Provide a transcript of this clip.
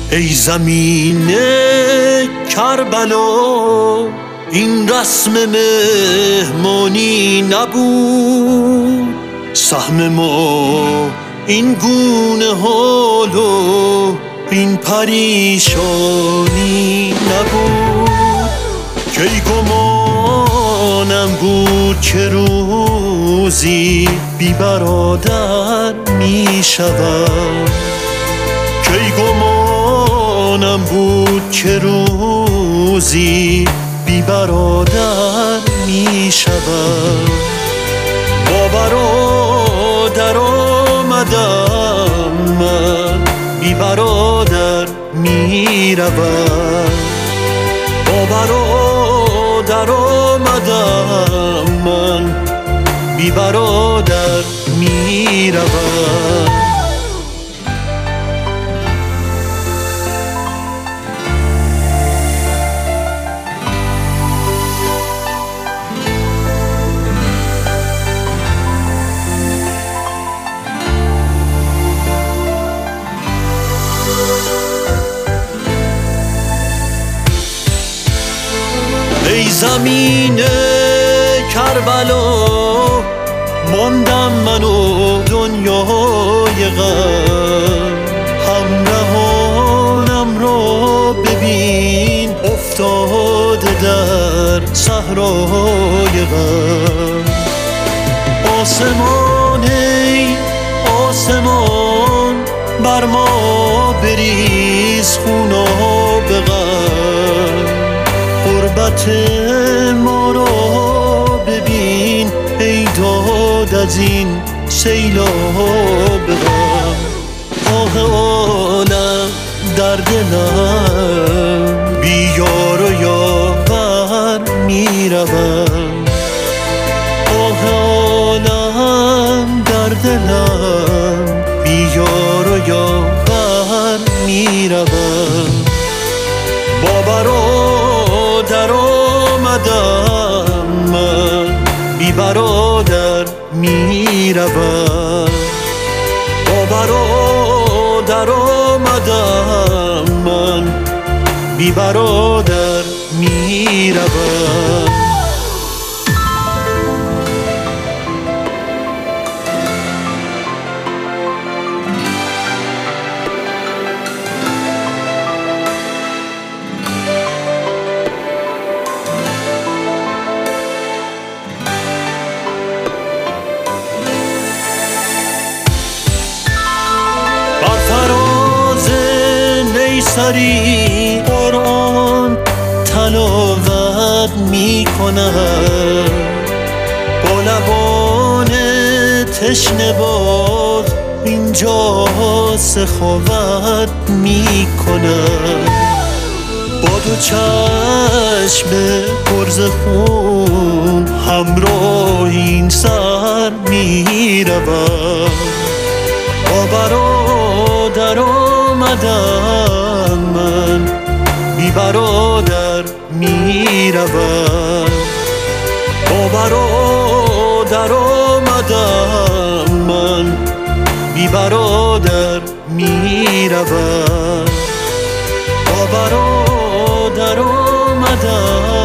ای زمین کربلا این رسم مهمانی نبود، سهم ما این گونه حال و این پریشانی نبود. کی گمانم بود که روزی بی برادر می شدم، کی گمانم بود که روزی بی برادر می شدم. با برادر آمدم من بی برادر می روم، با برادر آمدم من بی برادر می روم. ای زمین کربلا ماندم من و دنیای غم، همراهانم را ببین افتاده در صحرای غم. آسمان ای آسمان بر ما بریز خوناب غم، غربت ما را ببین ای داد از این سیلاب غم. آه عالم در دلم بی یار و یاور می روم، آه عالم در دلم بی یار و یاور می روم. با برادر آمدم من بی برادر می روم، با برادر آمدم من بی برادر می روم. سری قرآن تلاوت می کند، با لبان تشنه باز اینجا سخاوت می کند. با دو چشم پر ز خون همراه این سر می روم، با برادر آمدم من بی برادر می روم، با برادر آمدم من بی برادر می روم، با برادر آمدم